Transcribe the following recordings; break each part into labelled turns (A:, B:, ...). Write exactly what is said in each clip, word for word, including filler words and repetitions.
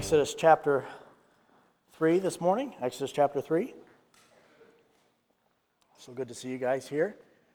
A: Exodus chapter three this morning. Exodus chapter three. So good to see you guys here.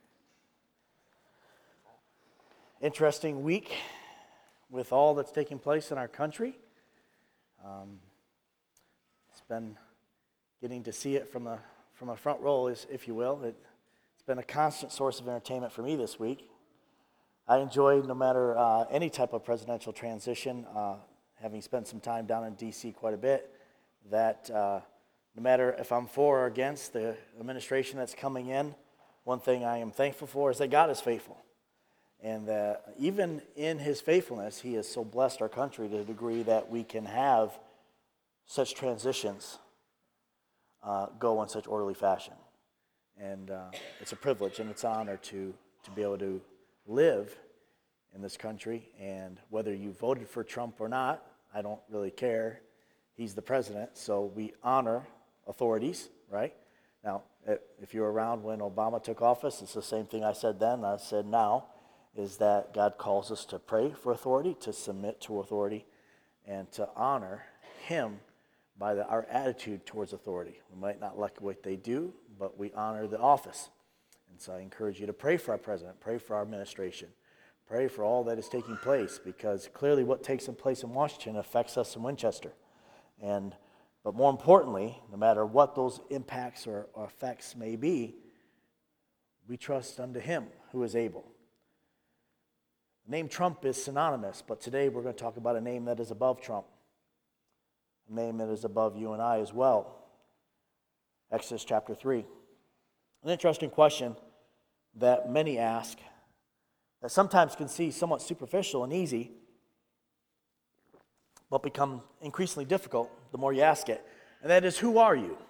A: Interesting week with all that's taking place in our country. Um, it's been getting to see it from the from a front row, is, if you will. It, it's been a constant source of entertainment for me this week. I enjoy, no matter uh, any type of presidential transition, uh, having spent some time down in D C quite a bit, that uh, no matter if I'm for or against the administration that's coming in, one thing I am thankful for is that God is faithful. And that even in his faithfulness, he has so blessed our country to the degree that we can have such transitions uh, go in such orderly fashion. And uh, it's a privilege and it's an honor to, to be able to live in this country. And whether you voted for Trump or not, I don't really care. He's the president, so we honor authorities, right? Now, if you were around when Obama took office, it's the same thing I said then, I said now, is that God calls us to pray for authority, to submit to authority, and to honor him by the, our attitude towards authority. We might not like what they do, but we honor the office. And so I encourage you to pray for our president, pray for our administration, pray for all that is taking place, because clearly what takes place in Washington affects us in Winchester. And but more importantly, no matter what those impacts or, or effects may be, we trust unto him who is able. The name Trump is synonymous, but today we're going to talk about a name that is above Trump, a name that is above you and I as well. Exodus chapter three. An interesting question that many ask, that sometimes can seem somewhat superficial and easy, but become increasingly difficult the more you ask it. And that is, who are you?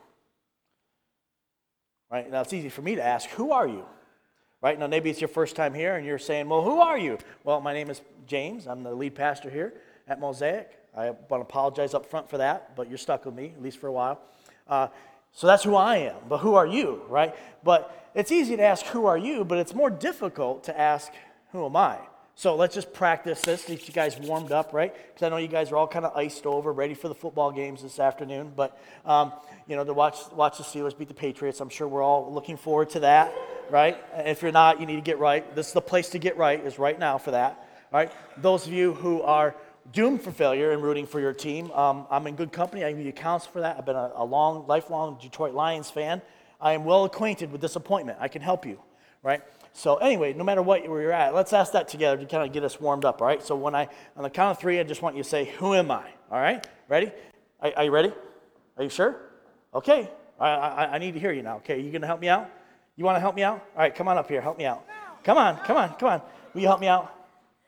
A: Right? Now, it's easy for me to ask, who are you? Right? Now, maybe it's your first time here, and you're saying, well, who are you? Well, my name is James. I'm the lead pastor here at Mosaic. I want to apologize up front for that, but you're stuck with me, at least for a while. Uh, so that's who I am. But who are you, right? But it's easy to ask, who are you? But it's more difficult to ask, who am I? So let's just practice this, see if you guys warmed up, right? Because I know you guys are all kind of iced over, ready for the football games this afternoon. But, um, you know, to watch watch the Steelers beat the Patriots, I'm sure we're all looking forward to that, right? If you're not, you need to get right. This is the place to get right, is right now for that, right? Those of you who are doomed for failure and rooting for your team, um, I'm in good company. I can give you counsel for that. I've been a, a long, lifelong Detroit Lions fan. I am well acquainted with disappointment. I can help you, right? So anyway, no matter what where you're at, let's ask that together to kind of get us warmed up, all right? So when I, on the count of three, I just want you to say, who am I? All right? Ready? Are, are you ready? Are you sure? Okay. I, I, I need to hear you now. Okay, you going to help me out? You want to help me out? All right, come on up here. Help me out. Come on, come on, come on. Will you help me out?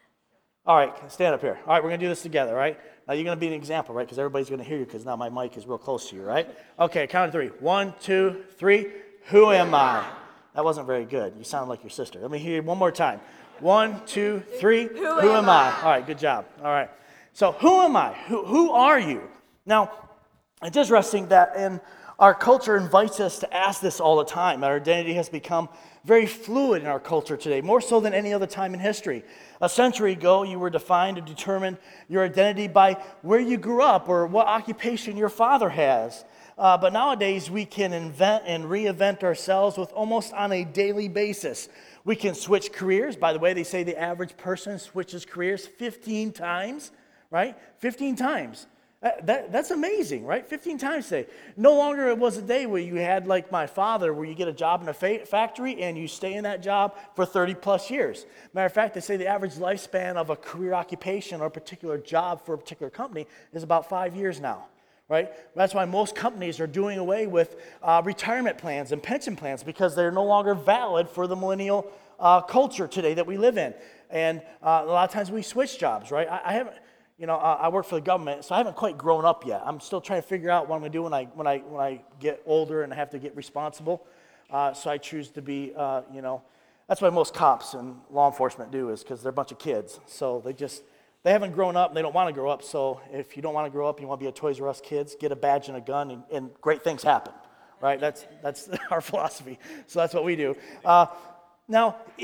A: All right, stand up here. All right, we're going to do this together, all right? Now you're going to be an example, right? Because everybody's going to hear you because now my mic is real close to you, right? Okay, count of three. One, two, three. Who am I? That wasn't very good. You sound like your sister. Let me hear you one more time. One, two, three. Who, who am, am I? I? All right, good job. All right. So who am I? Who, who are you? Now, it's interesting that in our culture invites us to ask this all the time. Our identity has become very fluid in our culture today, more so than any other time in history. A century ago, you were defined to determine your identity by where you grew up or what occupation your father has. Uh, but nowadays, we can invent and reinvent ourselves with almost on a daily basis. We can switch careers. By the way, they say the average person switches careers fifteen times, right? fifteen times. That, that, that's amazing, right? fifteen times today. No longer it was a day where you had, like my father, where you get a job in a fa- factory and you stay in that job for thirty plus years. Matter of fact, they say the average lifespan of a career occupation or a particular job for a particular company is about five years now. Right? That's why most companies are doing away with uh, retirement plans and pension plans, because they're no longer valid for the millennial uh, culture today that we live in. And uh, a lot of times we switch jobs, right? I, I haven't, you know, uh, I work for the government, so I haven't quite grown up yet. I'm still trying to figure out what I'm going to do when I when I when I get older and I have to get responsible. Uh, so I choose to be, uh, you know, that's why most cops and law enforcement do, is because they're a bunch of kids. So they just They haven't grown up, and they don't want to grow up, so if you don't want to grow up, you want to be a Toys R Us kids, get a badge and a gun, and, and great things happen, right? That's that's our philosophy, so that's what we do. Uh, now,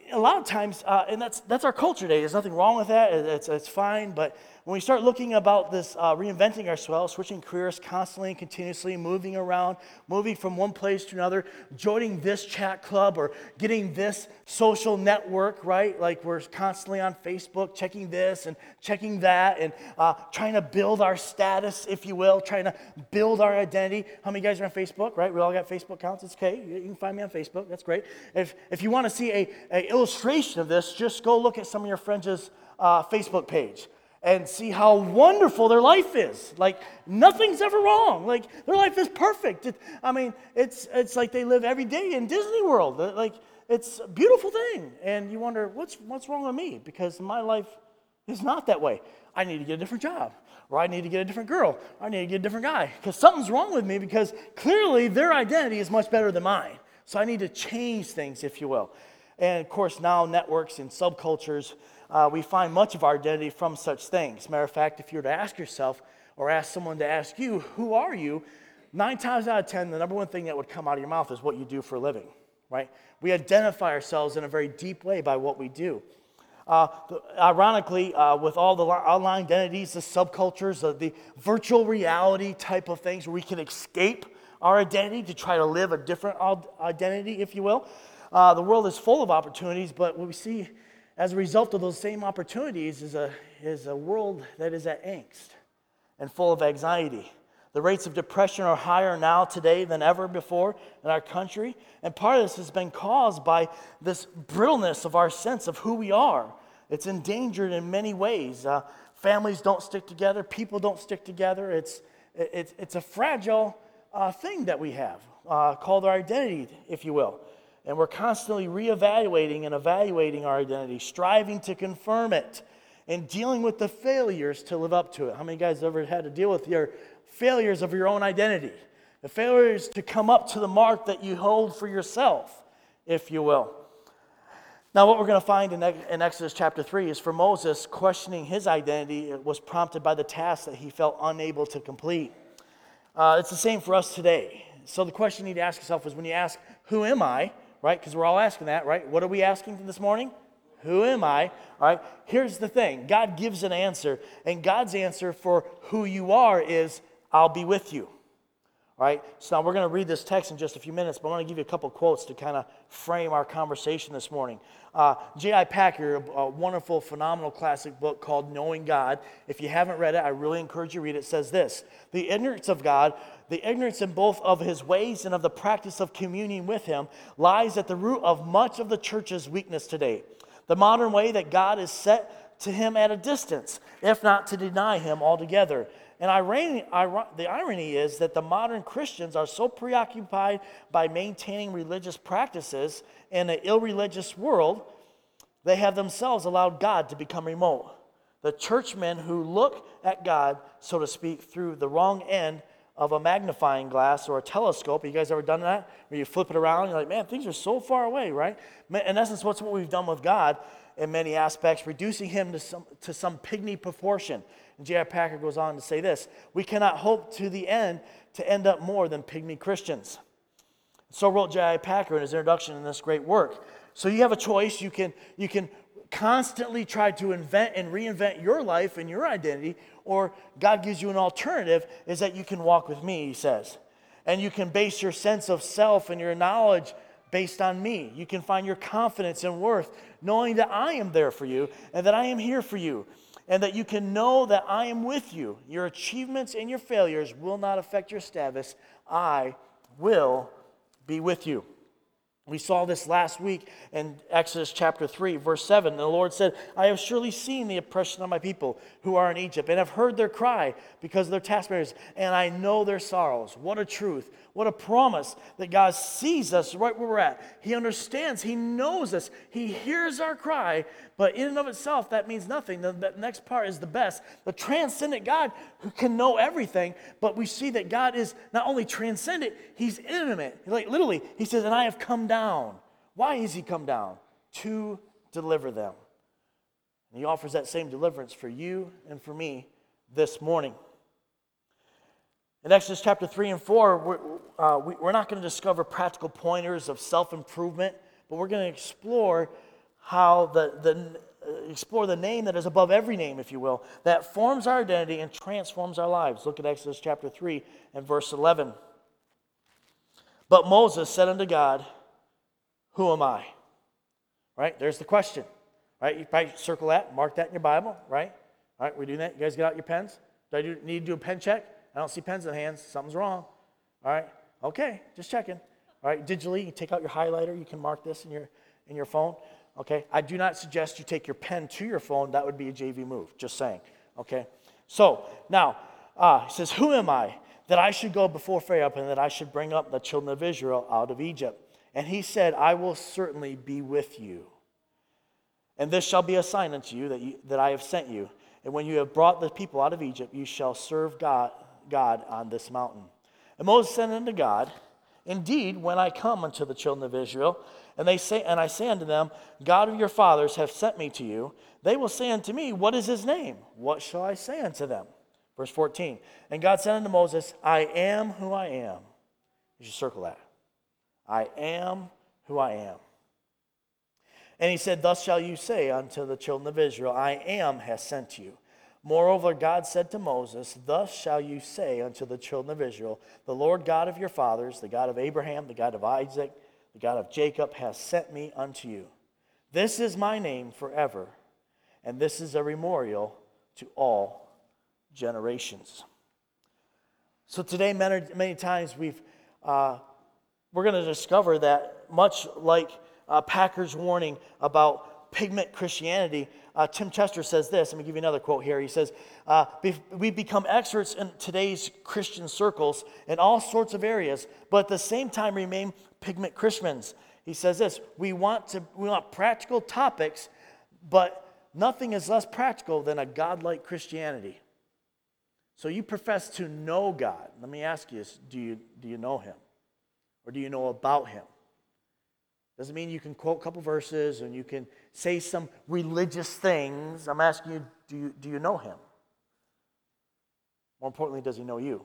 A: a lot of times, uh, and that's that's our culture today. There's nothing wrong with that. It's, it's fine. But when we start looking about this, uh, reinventing ourselves, switching careers constantly and continuously, moving around, moving from one place to another, joining this chat club or getting this social network, right? Like we're constantly on Facebook, checking this and checking that, and uh, trying to build our status, if you will, trying to build our identity. How many guys are on Facebook, right? We all got Facebook accounts. It's okay. You can find me on Facebook. That's great. If if you want to see a, a illustration of this, just go look at some of your friends' uh, Facebook page and see how wonderful their life is. Like, nothing's ever wrong. Like, their life is perfect. It, I mean, it's it's like they live every day in Disney World. Like, it's a beautiful thing. And you wonder, what's what's wrong with me? Because my life is not that way. I need to get a different job. Or I need to get a different girl. Or I need to get a different guy. Because something's wrong with me, because clearly their identity is much better than mine. So I need to change things, if you will. And, of course, now networks and subcultures, Uh, we find much of our identity from such things. Matter of fact, if you were to ask yourself or ask someone to ask you, who are you? Nine times out of ten, the number one thing that would come out of your mouth is what you do for a living, right? We identify ourselves in a very deep way by what we do. Uh, ironically, uh, with all the online identities, the subcultures, uh, the virtual reality type of things where we can escape our identity to try to live a different identity, if you will, uh, the world is full of opportunities, but what we see as a result of those same opportunities is a, is a world that is at angst and full of anxiety. The rates of depression are higher now today than ever before in our country. And part of this has been caused by this brittleness of our sense of who we are. It's endangered in many ways. Uh, families don't stick together. People don't stick together. It's, it's, it's a fragile uh, thing that we have uh, called our identity, if you will. And we're constantly reevaluating and evaluating our identity, striving to confirm it, and dealing with the failures to live up to it. How many guys ever had to deal with your failures of your own identity? The failures to come up to the mark that you hold for yourself, if you will. Now, what we're going to find in, in Exodus chapter three is for Moses, questioning his identity was prompted by the task that he felt unable to complete. Uh, it's the same for us today. So the question you need to ask yourself is when you ask, who am I? Right? Because we're all asking that, right? What are we asking this morning? Who am I? All right. Here's the thing. God gives an answer, and God's answer for who you are is, I'll be with you. All right. So now we're going to read this text in just a few minutes, but I want to give you a couple quotes to kind of frame our conversation this morning. Uh, J I Packer, a, a wonderful, phenomenal classic book called Knowing God. If you haven't read it, I really encourage you to read it. It says this: the ignorance of God, the ignorance in both of his ways and of the practice of communion with him, lies at the root of much of the church's weakness today. The modern way that God is set to him at a distance, if not to deny him altogether. And irony, the irony is that the modern Christians are so preoccupied by maintaining religious practices in an irreligious world, they have themselves allowed God to become remote. The churchmen who look at God, so to speak, through the wrong end of a magnifying glass or a telescope. You guys ever done that? Where you flip it around and you're like, man, things are so far away, right? In essence, what's what we've done with God in many aspects, reducing him to some, to some pygmy proportion. And J I Packer goes on to say this: we cannot hope to the end to end up more than pygmy Christians. So wrote J I Packer in his introduction in this great work. So you have a choice. You can, you can constantly try to invent and reinvent your life and your identity, or God gives you an alternative, is that you can walk with me, he says. And you can base your sense of self and your knowledge based on me. You can find your confidence and worth knowing that I am there for you and that I am here for you, and that you can know that I am with you. Your achievements and your failures will not affect your status. I will be with you. We saw this last week in Exodus chapter three, verse seven. The Lord said, I have surely seen the oppression of my people who are in Egypt, and have heard their cry because of their taskmasters, and I know their sorrows. What a truth. What a promise that God sees us right where we're at. He understands. He knows us. He hears our cry, but in and of itself, that means nothing. The, the next part is the best. The transcendent God who can know everything, but we see that God is not only transcendent, he's intimate. Like literally, he says, and I have come down. Why has he come down? To deliver them. And he offers that same deliverance for you and for me this morning. In Exodus chapter three and four, we're, uh, we, we're not going to discover practical pointers of self-improvement, but we're going to explore how the, the explore the name that is above every name, if you will, that forms our identity and transforms our lives. Look at Exodus chapter three and verse eleven. But Moses said unto God, who am I? Right? There's the question. Right? You probably circle that, mark that in your Bible, right? All right, we're doing that. You guys get out your pens? Do I do, need to do a pen check? I don't see pens in the hands. Something's wrong. All right? Okay, just checking. All right, digitally, you take out your highlighter. You can mark this in your in your phone. Okay? I do not suggest you take your pen to your phone. That would be a J V move. Just saying. Okay? So, now, uh, he says, who am I that I should go before Pharaoh and that I should bring up the children of Israel out of Egypt? And he said, I will certainly be with you. And this shall be a sign unto you that, you that I have sent you. And when you have brought the people out of Egypt, you shall serve God, God on this mountain. And Moses said unto God, indeed, when I come unto the children of Israel, and they say, and I say unto them, God of your fathers hath sent me to you, they will say unto me, what is his name? What shall I say unto them? Verse fourteen. And God said unto Moses, I am who I am. You should circle that. I am who I am. And he said, thus shall you say unto the children of Israel, I am has sent you. Moreover, God said to Moses, thus shall you say unto the children of Israel, the Lord God of your fathers, the God of Abraham, the God of Isaac, the God of Jacob, has sent me unto you. This is my name forever, and this is a memorial to all generations. So today, many, many times we've uh, we're going to discover that much like uh, Packer's warning about pigment Christianity, uh, Tim Chester says this. Let me give you another quote here. He says, uh, we've become experts in today's Christian circles in all sorts of areas, but at the same time remain pigment Christians. He says this, we want to we want practical topics, but nothing is less practical than a God-like Christianity. So you profess to know God. Let me ask you, do you, do you know him? Or do you know about him? Doesn't mean you can quote a couple verses and you can say some religious things. I'm asking you, do you, do you know him? More importantly, does he know you?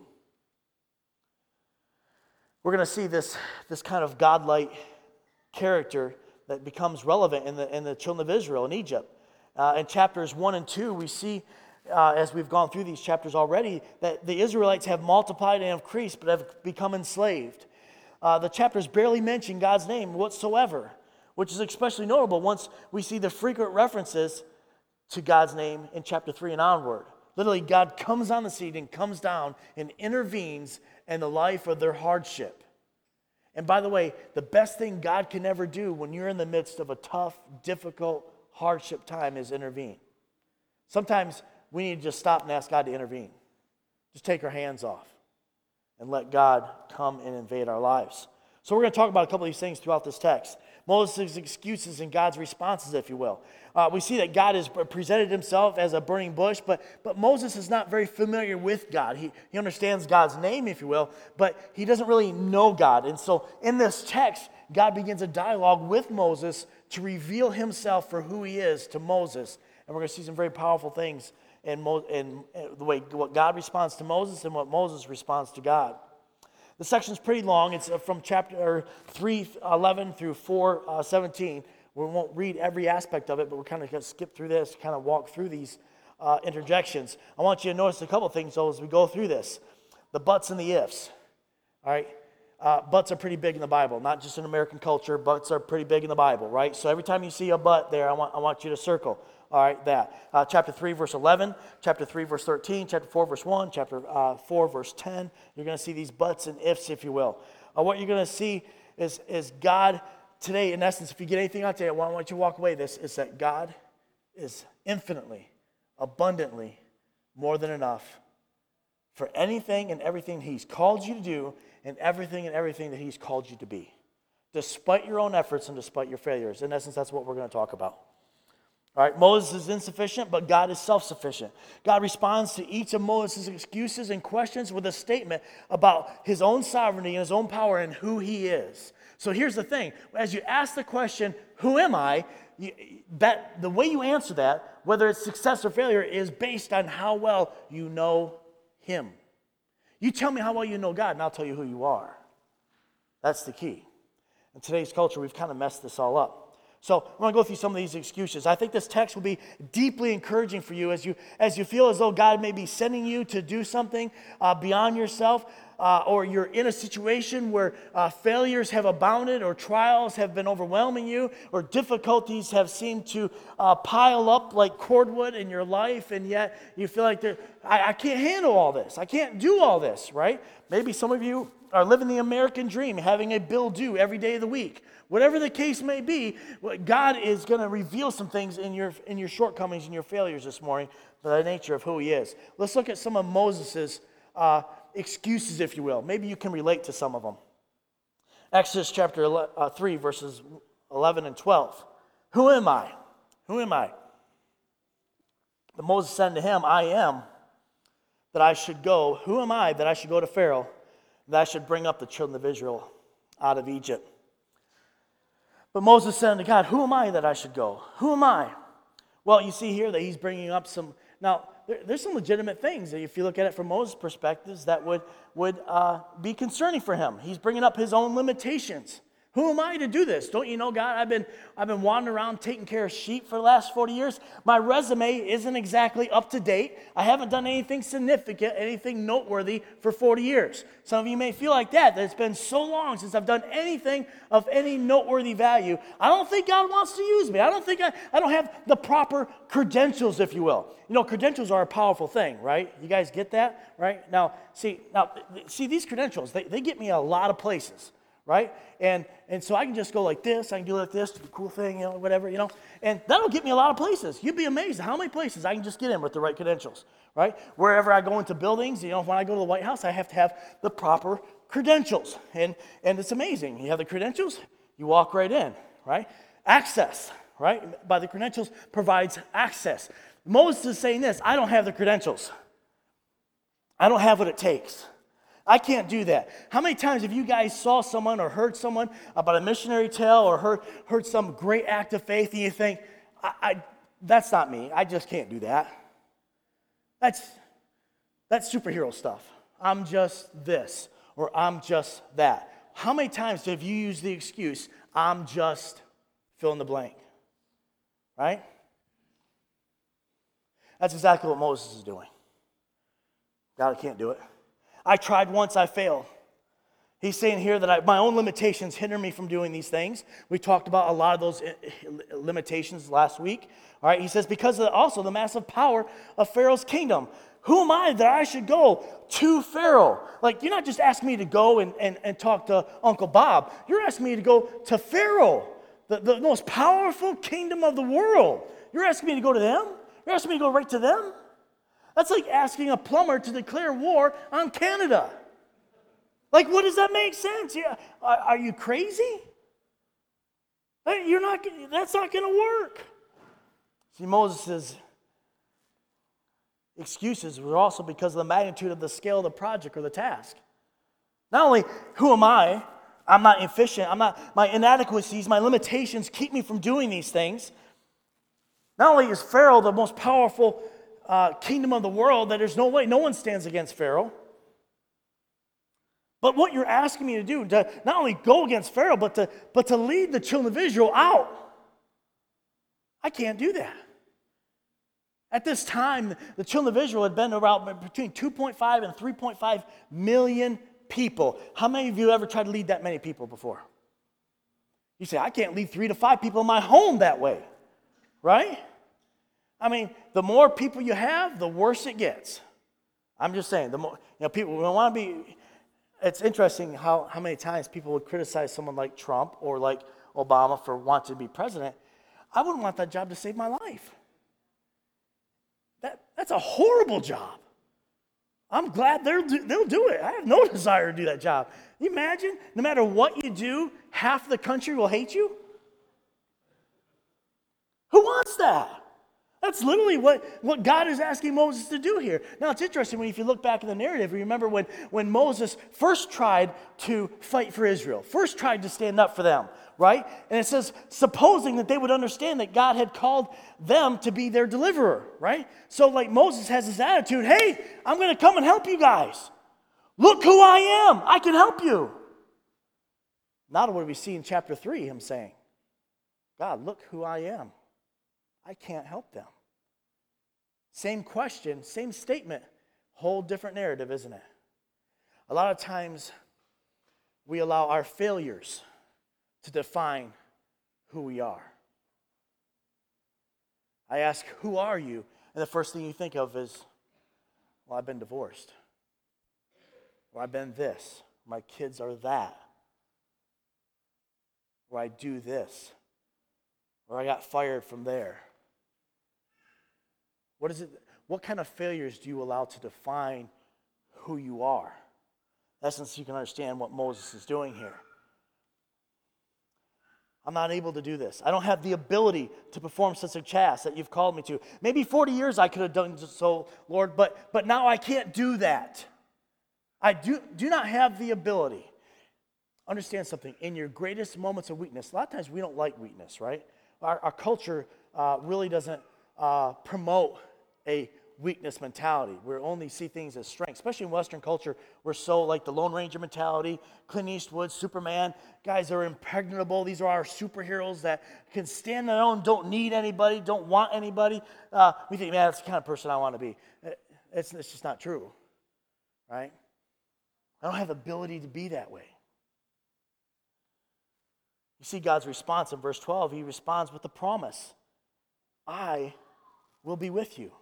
A: We're going to see this, this kind of godlike character that becomes relevant in the, in the children of Israel in Egypt. Uh, in chapters one and two, we see, uh, as we've gone through these chapters already, that the Israelites have multiplied and increased, but have become enslaved. Uh, the chapters barely mention God's name whatsoever, which is especially notable once we see the frequent references to God's name in chapter three and onward. Literally, God comes on the scene and comes down and intervenes in the life of their hardship. And by the way, the best thing God can ever do when you're in the midst of a tough, difficult, hardship time is intervene. Sometimes we need to just stop and ask God to intervene. Just take our hands off and let God come and invade our lives. So we're going to talk about a couple of these things throughout this text. Moses' excuses and God's responses, if you will. Uh, we see that God has presented himself as a burning bush, but, but Moses is not very familiar with God. He, he understands God's name, if you will, but he doesn't really know God. And so in this text, God begins a dialogue with Moses to reveal himself for who he is to Moses. And we're going to see some very powerful things in, Mo- in the way what God responds to Moses and what Moses responds to God. The section's pretty long. It's from chapter three eleven through four seventeen. We won't read every aspect of it, but we're kind of going to skip through this, kind of walk through these uh, interjections. I want you to notice a couple things, though, as we go through this. The buts and the ifs. All right? Uh, buts are pretty big in the Bible, not just in American culture. Buts are pretty big in the Bible, right? So every time you see a but there, I want, I want you to circle. All right, that. Uh, chapter three, verse eleven, chapter three, verse thirteen, chapter four, verse one, chapter uh, four, verse ten. You're going to see these buts and ifs, if you will. Uh, what you're going to see is, is God today, in essence, if you get anything out today, I want you to walk away with this, is that God is infinitely, abundantly, more than enough for anything and everything he's called you to do and everything and everything that he's called you to be, despite your own efforts and despite your failures. In essence, that's what we're going to talk about. All right, Moses is insufficient, but God is self-sufficient. God responds to each of Moses' excuses and questions with a statement about his own sovereignty and his own power and who he is. So here's the thing. As you ask the question, who am I? You, that, the way you answer that, whether it's success or failure, is based on how well you know him. You tell me how well you know God, and I'll tell you who you are. That's the key. In today's culture, we've kind of messed this all up. So I'm going to go through some of these excuses. I think this text will be deeply encouraging for you as you as you feel as though God may be sending you to do something uh, beyond yourself, uh, or you're in a situation where uh, failures have abounded, or trials have been overwhelming you, or difficulties have seemed to uh, pile up like cordwood in your life, and yet you feel like I, I can't handle all this. I can't do all this, right? Maybe some of you are living the American dream, having a bill due every day of the week. Whatever the case may be, God is going to reveal some things in your in your shortcomings and your failures this morning, by the nature of who he is. Let's look at some of Moses' uh, excuses, if you will. Maybe you can relate to some of them. Exodus chapter three, verses eleven and twelve. Who am I? Who am I? But Moses said to him, I am that I should go. Who am I that I should go to Pharaoh, that I should bring up the children of Israel out of Egypt? But Moses said unto God, who am I that I should go? Who am I? Well, you see here that he's bringing up some, now, there, there's some legitimate things, that if you look at it from Moses' perspectives, that would, would uh, be concerning for him. He's bringing up his own limitations. Who am I to do this? Don't you know, God, I've been I've been wandering around taking care of sheep for the last forty years. My resume isn't exactly up to date. I haven't done anything significant, anything noteworthy for forty years. Some of you may feel like that, that it's been so long since I've done anything of any noteworthy value. I don't think God wants to use me. I don't think I, I don't have the proper credentials, if you will. You know, credentials are a powerful thing, right? You guys get that, right? Now, see, now, see these credentials, they, they get me a lot of places. Right? And and so I can just go like this, I can do like this, do the cool thing, you know, whatever, you know. And that'll get me a lot of places. You'd be amazed at how many places I can just get in with the right credentials, right? Wherever I go into buildings, you know, when I go to the White House, I have to have the proper credentials. And and it's amazing. You have the credentials, you walk right in, right? Access, right? By the credentials provides access. Moses is saying this, I don't have the credentials. I don't have what it takes. I can't do that. How many times have you guys saw someone or heard someone about a missionary tale or heard, heard some great act of faith and you think, I, I, that's not me. I just can't do that. That's, that's superhero stuff. I'm just this or I'm just that. How many times have you used the excuse, I'm just fill in the blank? Right? That's exactly what Moses is doing. God, I can't do it. I tried once, I failed. He's saying here that I, my own limitations hinder me from doing these things. We talked about a lot of those limitations last week. All right, he says, because of also the massive power of Pharaoh's kingdom. Who am I that I should go to Pharaoh? Like, you're not just asking me to go and, and, and talk to Uncle Bob. You're asking me to go to Pharaoh, the, the most powerful kingdom of the world. You're asking me to go to them? You're asking me to go right to them? That's like asking a plumber to declare war on Canada. Like, what does that make sense? Yeah, are, are you crazy? You're not. That's not going to work. See, Moses' excuses were also because of the magnitude of the scale of the project or the task. Not only who am I? I'm not efficient. I'm not. My inadequacies, my limitations keep me from doing these things. Not only is Pharaoh the most powerful Uh, kingdom of the world, that there's no way, no one stands against Pharaoh. But what you're asking me to do, to not only go against Pharaoh, but to, but to lead the children of Israel out. I can't do that. At this time, the children of Israel had been around between two point five and three point five million people. How many of you ever tried to lead that many people before? You say, I can't lead three to five people in my home that way, right? I mean, the more people you have, the worse it gets. I'm just saying, the more, you know, people want to be, it's interesting how, how many times people would criticize someone like Trump or like Obama for wanting to be president. I wouldn't want that job to save my life. That, that's a horrible job. I'm glad they'll do, they'll do it. I have no desire to do that job. Can you imagine? No matter what you do, half the country will hate you? Who wants that? That's literally what, what God is asking Moses to do here. Now, it's interesting when if you look back in the narrative, you remember when, when Moses first tried to fight for Israel, first tried to stand up for them, right? And it says, supposing that they would understand that God had called them to be their deliverer, right? So like Moses has this attitude, hey, I'm going to come and help you guys. Look who I am. I can help you. Not what we see in chapter three, him saying. God, look who I am. I can't help them. Same question, same statement, whole different narrative, isn't it? A lot of times we allow our failures to define who we are. I ask, who are you? And the first thing you think of is, well, I've been divorced. Or I've been this. My kids are that. Or I do this. Or I got fired from there. What is it? What kind of failures do you allow to define who you are? In essence, you can understand what Moses is doing here. I'm not able to do this. I don't have the ability to perform such a task that you've called me to. Maybe forty years I could have done so, Lord, but, but now I can't do that. I do, do not have the ability. Understand something. In your greatest moments of weakness, a lot of times we don't like weakness, right? Our, our culture uh, really doesn't uh, promote a weakness mentality. We only see things as strength. Especially in Western culture, we're so like the Lone Ranger mentality, Clint Eastwood, Superman. Guys are impregnable. These are our superheroes that can stand on their own, don't need anybody, don't want anybody. Uh, we think, man, that's the kind of person I want to be. It's, it's just not true, right? I don't have the ability to be that way. You see God's response in verse twelve. He responds with a promise. I will be with you.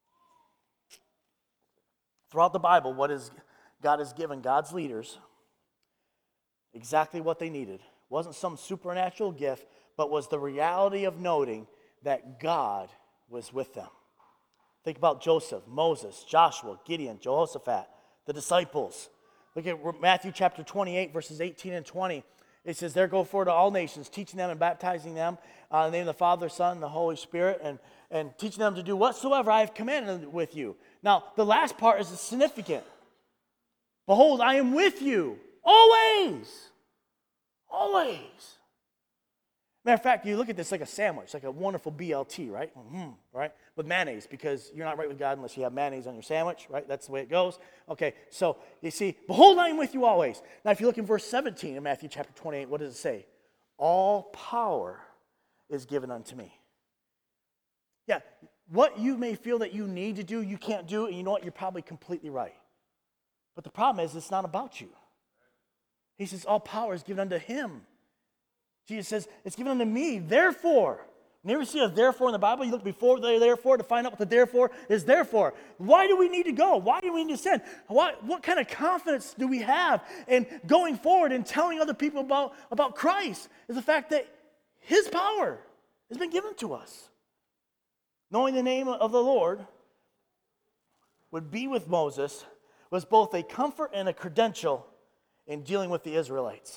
A: Throughout the Bible, what is God has given God's leaders exactly what they needed. It wasn't some supernatural gift, but was the reality of noting that God was with them. Think about Joseph, Moses, Joshua, Gideon, Jehoshaphat, the disciples. Look at Matthew chapter twenty-eight, verses eighteen and twenty. It says, there go forward to all nations, teaching them and baptizing them uh, in the name of the Father, Son, and the Holy Spirit, and, and teaching them to do whatsoever I have commanded with you. Now, the last part is significant. Behold, I am with you always. Always. Matter of fact, you look at this like a sandwich, like a wonderful B L T, right? Mm-hmm, right? With mayonnaise, because you're not right with God unless you have mayonnaise on your sandwich, right? That's the way it goes. Okay, so you see, behold, I am with you always. Now, if you look in verse seventeen in Matthew chapter twenty-eight, what does it say? All power is given unto me. Yeah, what you may feel that you need to do, you can't do, and you know what? You're probably completely right. But the problem is, it's not about you. He says, all power is given unto him. Jesus says, it's given unto me, therefore. You never see a therefore in the Bible? You look before the therefore to find out what the therefore is there for. Why do we need to go? Why do we need to send? What, what kind of confidence do we have in going forward and telling other people about, about Christ? Is the fact that his power has been given to us. Knowing the name of the Lord would be with Moses was both a comfort and a credential in dealing with the Israelites.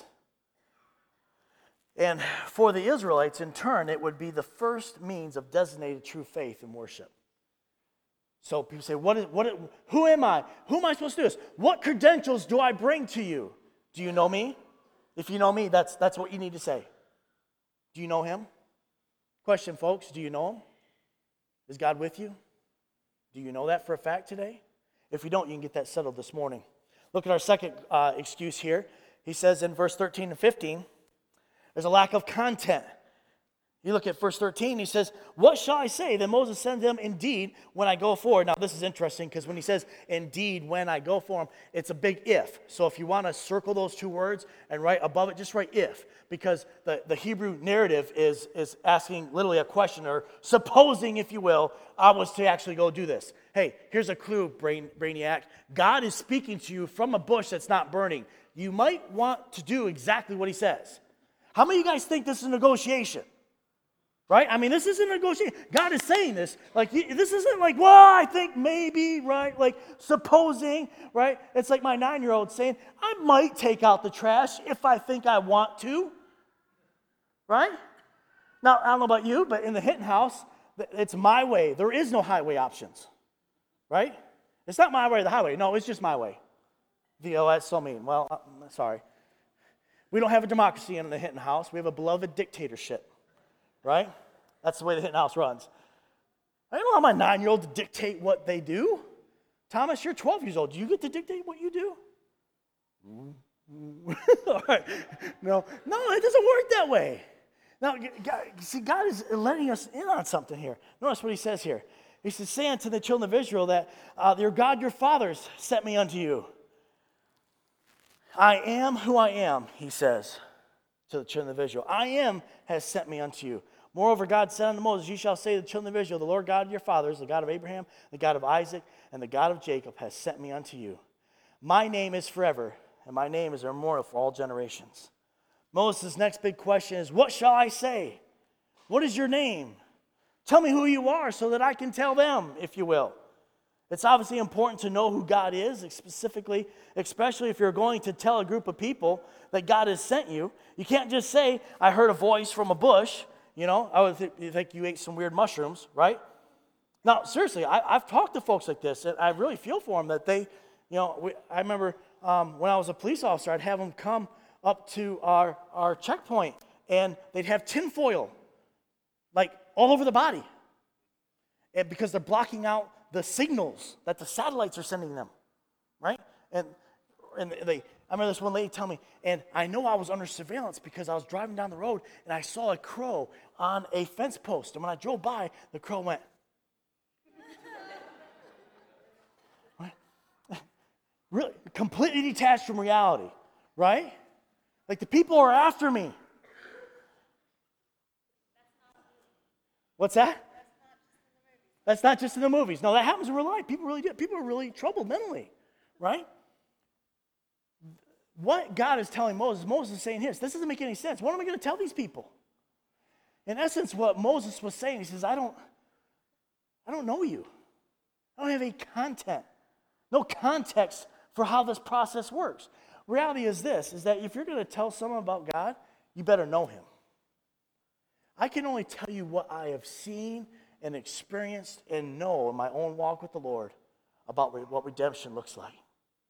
A: And for the Israelites, in turn, it would be the first means of designated true faith and worship. So people say, what is, what, who am I? Who am I supposed to do this? What credentials do I bring to you? Do you know me? If you know me, that's, that's what you need to say. Do you know him? Question, folks, do you know him? Is God with you? Do you know that for a fact today? If you don't, you can get that settled this morning. Look at our second uh, excuse here. He says in verse thirteen and fifteen, there's a lack of content. You look at verse thirteen, he says, what shall I say? Then Moses sends them indeed when I go forward. Now this is interesting because when he says indeed when I go for him, it's a big if. So if you want to circle those two words and write above it, just write if. Because the, the Hebrew narrative is, is asking literally a question, or supposing, if you will, I was to actually go do this. Hey, here's a clue, brain, Brainiac. God is speaking to you from a bush that's not burning. You might want to do exactly what he says. How many of you guys think this is a negotiation? Right? I mean, this isn't a negotiation. God is saying this. Like, this isn't like, well, I think maybe, right? Like, supposing, right? It's like my nine-year-old saying, I might take out the trash if I think I want to. Right? Now, I don't know about you, but in the Hinton house, it's my way. There is no highway options. Right? It's not my way or the highway. No, it's just my way. The, oh, that's so mean. Well, I'm sorry. We don't have a democracy in the Hinton house. We have a beloved dictatorship. Right? That's the way the Hinton house runs. I don't want my nine-year-old to dictate what they do. Thomas, you're twelve years old. Do you get to dictate what you do? All right. No, no, it doesn't work that way. Now, God, see, God is letting us in on something here. Notice what he says here. He says, say unto the children of Israel that uh, your God, your fathers, sent me unto you. I am who I am, he says to the children of Israel. I am has sent me unto you. Moreover, God said unto Moses, you shall say to the children of Israel, the Lord God of your fathers, the God of Abraham, the God of Isaac, and the God of Jacob has sent me unto you. My name is forever, and my name is immortal for all generations. Moses' next big question is, what shall I say? What is your name? Tell me who you are so that I can tell them, if you will. It's obviously important to know who God is, specifically, especially if you're going to tell a group of people that God has sent you. You can't just say, I heard a voice from a bush. You know, I would th- you think you ate some weird mushrooms, right? Now, seriously, I, I've talked to folks like this, and I really feel for them that they, you know, we, I remember um, when I was a police officer, I'd have them come up to our, our checkpoint, and they'd have tinfoil, like all over the body, and because they're blocking out the signals that the satellites are sending them, right? And and they, I remember this one lady tell me, and I know I was under surveillance because I was driving down the road, and I saw a crow on a fence post, and when I drove by, the crow went, really, completely detached from reality, right? Like the people are after me. What's that? That's not just in the movies. No, that happens in real life. People really do. People are really troubled mentally, right? What God is telling Moses, Moses is saying here, this doesn't make any sense. What am I going to tell these people? In essence, what Moses was saying, he says, I don't, I don't know you. I don't have any content, no context for how this process works. Reality is this, is that if you're going to tell someone about God, you better know him. I can only tell you what I have seen and experienced and know in my own walk with the Lord about what redemption looks like.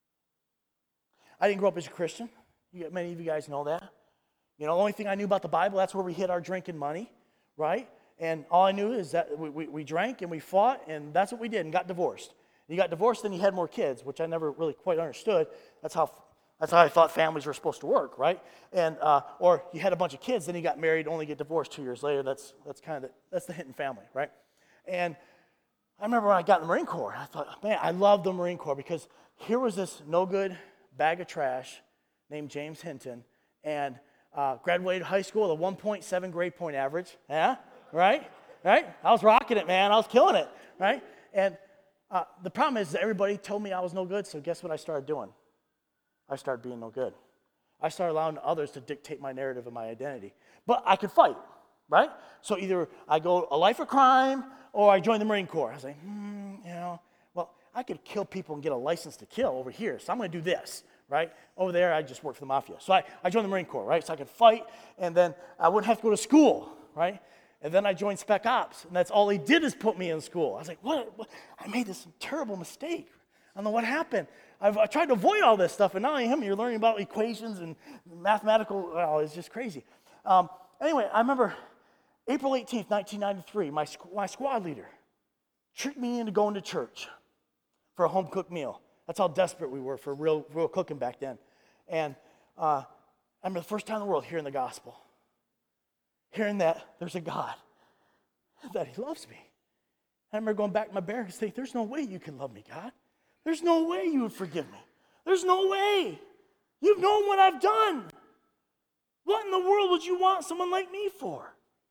A: I didn't grow up as a Christian. You, many of you guys know that. You know, the only thing I knew about the Bible, that's where we hid our drinking money, right? And all I knew is that we, we, we drank and we fought, and that's what we did, and got divorced. You got divorced, then you had more kids, which I never really quite understood. That's how that's how I thought families were supposed to work, right? And uh, or you had a bunch of kids, then you got married, only get divorced two years later. That's that's kind of the, that's the Hinton family, right? And I remember when I got in the Marine Corps, I thought, man, I love the Marine Corps because here was this no good bag of trash named James Hinton, and uh, graduated high school with a one point seven grade point average. Yeah, right, right. I was rocking it, man. I was killing it, right? And uh, the problem is that everybody told me I was no good. So guess what I started doing? I started being no good. I started allowing others to dictate my narrative and my identity. But I could fight, right? So either I go a life of crime or I join the Marine Corps. I was like, hmm, you know, well, I could kill people and get a license to kill over here, so I'm going to do this, right? Over there, I just work for the mafia. So I, I joined the Marine Corps, right? So I could fight, and then I wouldn't have to go to school, right? And then I joined Spec Ops, and that's all they did is put me in school. I was like, what? what? I made this terrible mistake. I don't know what happened. I've I tried to avoid all this stuff, and now I am. You're learning about equations and mathematical. Oh, it's just crazy. Um, anyway, I remember April eighteenth, nineteen ninety-three, my, my squad leader tricked me into going to church for a home-cooked meal. That's how desperate we were for real, real cooking back then. And uh, I remember the first time in the world hearing the gospel, hearing that there's a God, that he loves me. I remember going back to my barracks and saying, there's no way you can love me, God. There's no way you would forgive me. There's no way. You've known what I've done. What in the world would you want someone like me for?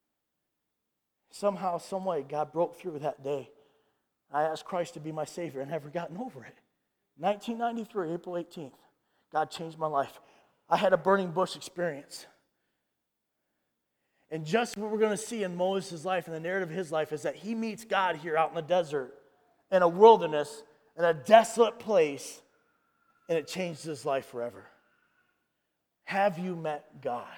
A: Somehow, some way, God broke through that day. I asked Christ to be my Savior and never gotten over it. nineteen ninety-three, April eighteenth, God changed my life. I had a burning bush experience. And just what we're going to see in Moses' life and the narrative of his life is that he meets God here out in the desert, in a wilderness, in a desolate place, and it changed his life forever. Have you met God?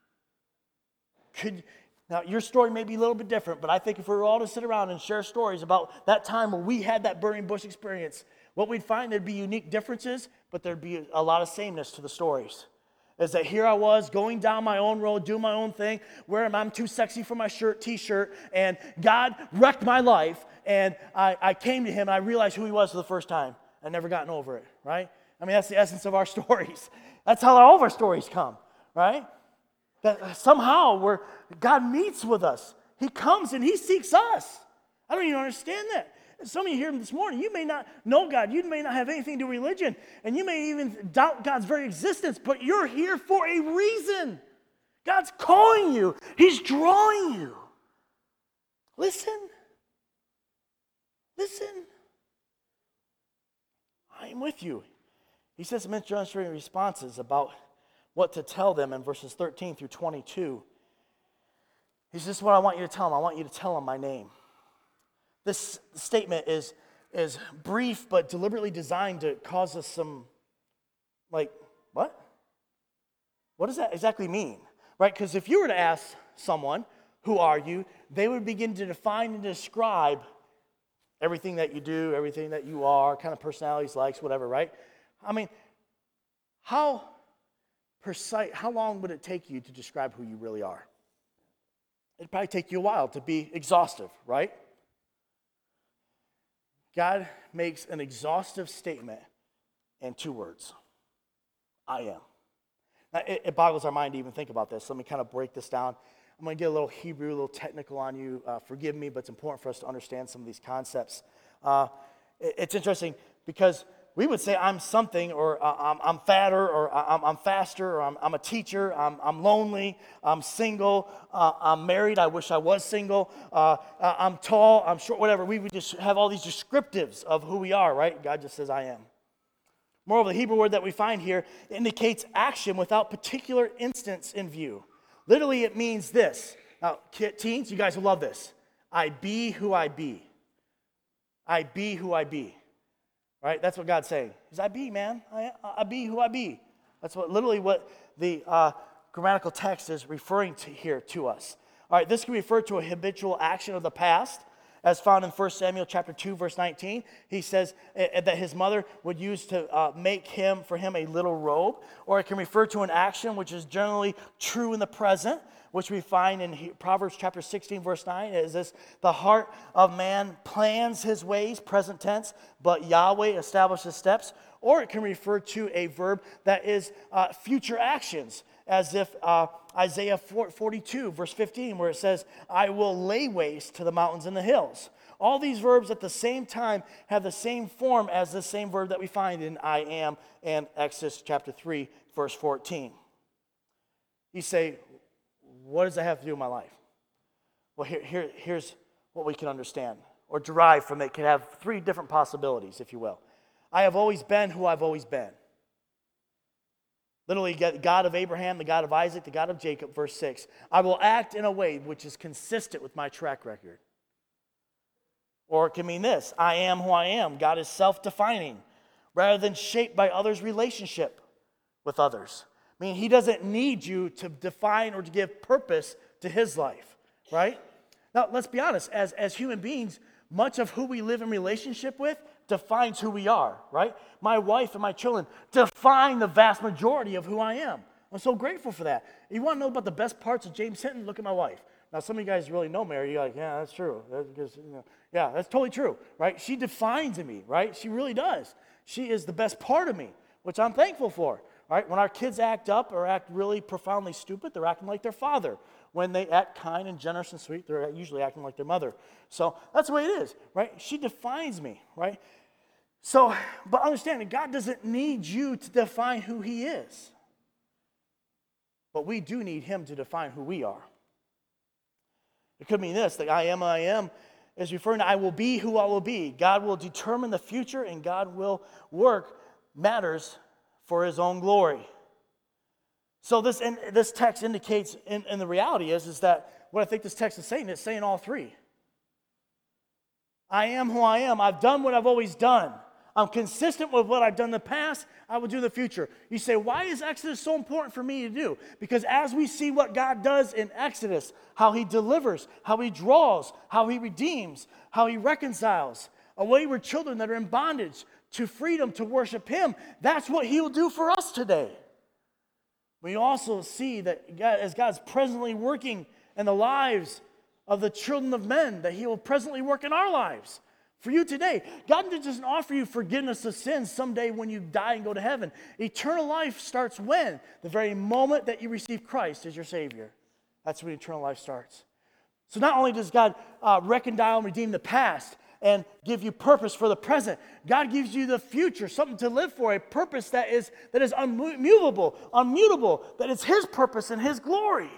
A: Could Now, your story may be a little bit different, but I think if we were all to sit around and share stories about that time where we had that burning bush experience, what we'd find, there'd be unique differences, but there'd be a lot of sameness to the stories. Is that here I was going down my own road, doing my own thing, wearing I'm too sexy for my shirt, t-shirt, and God wrecked my life, and I, I came to him, and I realized who he was for the first time. I'd never gotten over it, right? I mean, that's the essence of our stories. That's how all of our stories come, right? That somehow we're, God meets with us. He comes and he seeks us. I don't even understand that. Some of you here this morning, you may not know God. You may not have anything to do with religion. And you may even doubt God's very existence. But you're here for a reason. God's calling you. He's drawing you. Listen. Listen. I am with you. He says some interesting responses about what to tell them in verses thirteen through twenty-two. He says, this is what I want you to tell them. I want you to tell them my name. This statement is, is brief but deliberately designed to cause us some, like, what? What does that exactly mean? Right? Because if you were to ask someone, who are you? They would begin to define and describe everything that you do, everything that you are, kind of personalities, likes, whatever, right? I mean, how precise, how long would it take you to describe who you really are? It'd probably take you a while to be exhaustive, right? God makes an exhaustive statement in two words. I am. Now, it, it boggles our mind to even think about this. Let me kind of break this down. I'm going to get a little Hebrew, a little technical on you. Uh, forgive me, but it's important for us to understand some of these concepts. Uh, it, it's interesting because we would say I'm something, or uh, I'm, I'm fatter, or I'm, I'm faster, or I'm, I'm a teacher, I'm, I'm lonely, I'm single, uh, I'm married, I wish I was single, uh, uh, I'm tall, I'm short, whatever. We would just have all these descriptives of who we are, right? God just says, I am. Moreover, the Hebrew word that we find here indicates action without particular instance in view. Literally, it means this. Now, teens, you guys will love this. I be who I be. I be who I be. Right? That's what God's saying. He's, I be, man. I, I be who I be. That's what literally what the uh, grammatical text is referring to here to us. All right, this can refer to a habitual action of the past, as found in First Samuel chapter two, verse nineteen. He says uh, that his mother would use to uh, make him, for him, a little robe. Or it can refer to an action which is generally true in the present, which we find in Proverbs chapter sixteen, verse nine, is this: the heart of man plans his ways, present tense, but Yahweh establishes steps. Or it can refer to a verb that is uh, future actions, as if uh, Isaiah forty-two, verse fifteen, where it says, I will lay waste to the mountains and the hills. All these verbs at the same time have the same form as the same verb that we find in I am and Exodus chapter three, verse fourteen. You say, what does that have to do with my life? Well, here, here, here's what we can understand or derive from it. It can have three different possibilities, if you will. I have always been who I've always been. Literally, God of Abraham, the God of Isaac, the God of Jacob, verse six. I will act in a way which is consistent with my track record. Or it can mean this: I am who I am. God is self-defining rather than shaped by others' relationship with others. I mean, he doesn't need you to define or to give purpose to his life, right? Now, let's be honest. As, as human beings, much of who we live in relationship with defines who we are, right? My wife and my children define the vast majority of who I am. I'm so grateful for that. You want to know about the best parts of James Hinton? Look at my wife. Now, some of you guys really know Mary. You're like, yeah, that's true. That's because, you know, yeah, that's totally true, right? She defines me, right? She really does. She is the best part of me, which I'm thankful for. Right? When our kids act up or act really profoundly stupid, they're acting like their father. When they act kind and generous and sweet, they're usually acting like their mother. So that's the way it is, right? She defines me, right? So, but understand that God doesn't need you to define who he is. But we do need him to define who we are. It could mean this: that I am, I am is referring to I will be who I will be. God will determine the future, and God will work matters for his own glory. So this in, this text indicates, and, and the reality is, is that what I think this text is saying, it's saying all three. I am who I am. I've done what I've always done. I'm consistent with what I've done in the past. I will do in the future. You say, why is Exodus so important for me to do? Because as we see what God does in Exodus, how he delivers, how he draws, how he redeems, how he reconciles a wayward children that are in bondage to freedom to worship him, that's what he'll do for us today. We also see that God, as God's presently working in the lives of the children of men, that he will presently work in our lives For you today. God doesn't offer you forgiveness of sins someday when you die and go to heaven. Eternal life starts when? The very moment that you receive Christ as your Savior. That's when eternal life starts. So not only does God uh, reconcile and redeem the past and give you purpose for the present, God gives you the future, something to live for, a purpose that is, that is unmovable, unmutable, that is His purpose and His glory.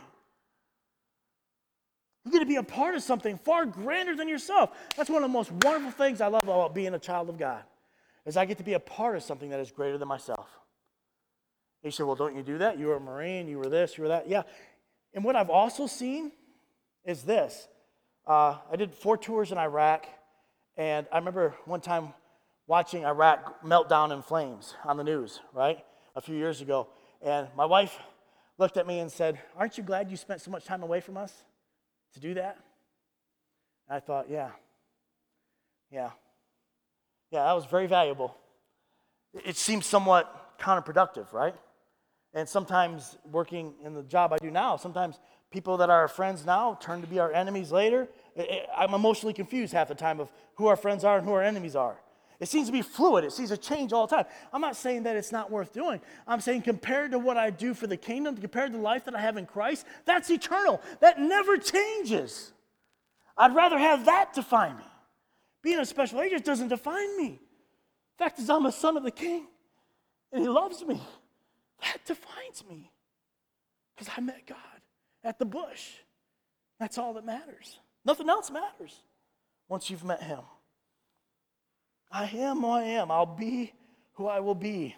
A: You get to be a part of something far grander than yourself. That's one of the most wonderful things I love about being a child of God, is I get to be a part of something that is greater than myself. You say, well, don't you do that? You were a Marine, you were this, you were that. Yeah. And what I've also seen is this. Uh, I did four tours in Iraq, and I remember one time watching Iraq melt down in flames on the news, right, a few years ago. And my wife looked at me and said, aren't you glad you spent so much time away from us to do that? And I thought, yeah, yeah, yeah, that was very valuable. It seems somewhat counterproductive, right? And sometimes working in the job I do now, sometimes people that are our friends now turn to be our enemies later. I'm emotionally confused half the time of who our friends are and who our enemies are. It seems to be fluid. It seems to change all the time. I'm not saying that it's not worth doing. I'm saying compared to what I do for the kingdom, compared to the life that I have in Christ, that's eternal. That never changes. I'd rather have that define me. Being a special agent doesn't define me. The fact is, I'm a son of the King, and He loves me. That defines me. Because I met God at the bush. That's all that matters. Nothing else matters once you've met Him. I am who I am. I'll be who I will be.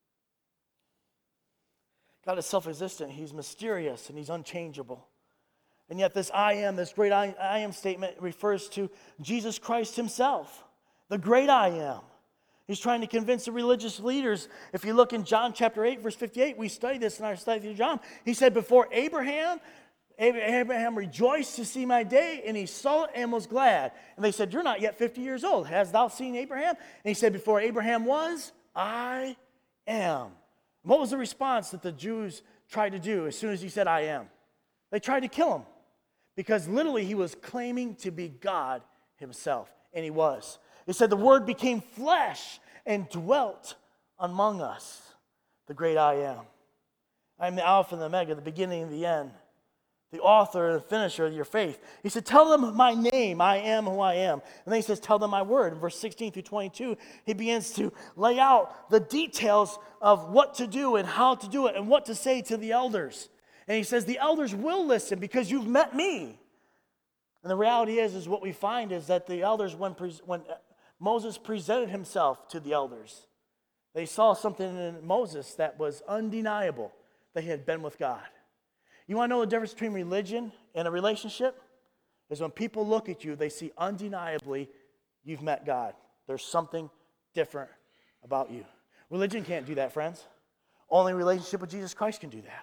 A: God is self-existent. He's mysterious, and He's unchangeable. And yet this I am, this great I, I am statement refers to Jesus Christ Himself, the great I am. He's trying to convince the religious leaders. If you look in John chapter eight, verse fifty-eight, we study this in our study through John. He said, before Abraham, Abraham rejoiced to see my day, and he saw it and was glad. And they said, you're not yet fifty years old. Hast thou seen Abraham? And he said, before Abraham was, I am. And what was the response that the Jews tried to do as soon as he said, I am? They tried to kill him, because literally he was claiming to be God Himself, and He was. It said the Word became flesh and dwelt among us, the great I am. I am the Alpha and the Omega, the beginning and the end, the author and the finisher of your faith. He said, tell them my name, I am who I am. And then He says, tell them my word. In verse sixteen through twenty-two, He begins to lay out the details of what to do and how to do it and what to say to the elders. And He says, the elders will listen because you've met me. And the reality is, is what we find is that the elders, when, when Moses presented himself to the elders, they saw something in Moses that was undeniable, that he had been with God. You want to know the difference between religion and a relationship? Is when people look at you, they see undeniably you've met God. There's something different about you. Religion can't do that, friends. Only relationship with Jesus Christ can do that.